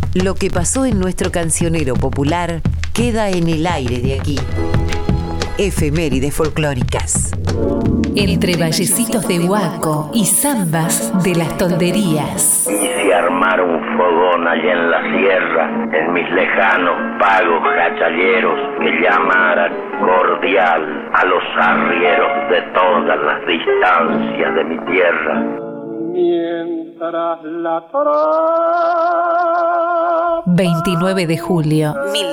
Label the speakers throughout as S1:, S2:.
S1: Lo que pasó en nuestro cancionero popular queda en el aire de aquí. Efemérides folclóricas.
S2: Entre vallecitos de Huaco y zambas de las tolderías.
S3: Hice armar un fogón allá en la sierra, en mis lejanos pagos cachalleros, que llamara cordial a los arrieros de todas las distancias de mi tierra.
S4: Mientras la
S2: 29 de julio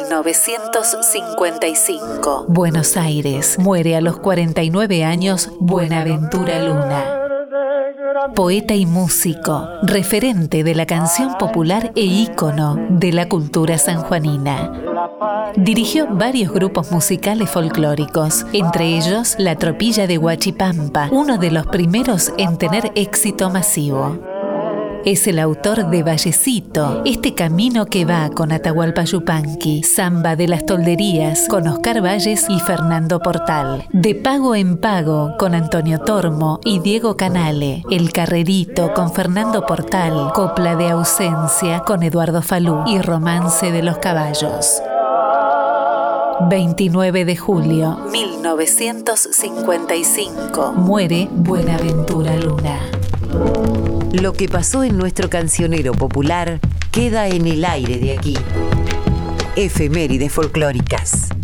S2: 1955. Buenos Aires. Muere a los 49 años Buenaventura Luna. Poeta y músico, referente de la canción popular e ícono de la cultura sanjuanina. Dirigió varios grupos musicales folclóricos, entre ellos La Tropilla de Huachipampa, uno de los primeros en tener éxito masivo. Es el autor de Vallecito, este camino que va con Atahualpa Yupanqui, Zamba de las Tolderías con Oscar Valles y Fernando Portal, De Pago en Pago con Antonio Tormo y Diego Canale, El Carrerito con Fernando Portal, Copla de Ausencia con Eduardo Falú y Romance de los Caballos. 29 de julio 1955. Muere Buenaventura Luna.
S1: Lo que pasó en nuestro cancionero popular queda en el aire de aquí. Efemérides folclóricas.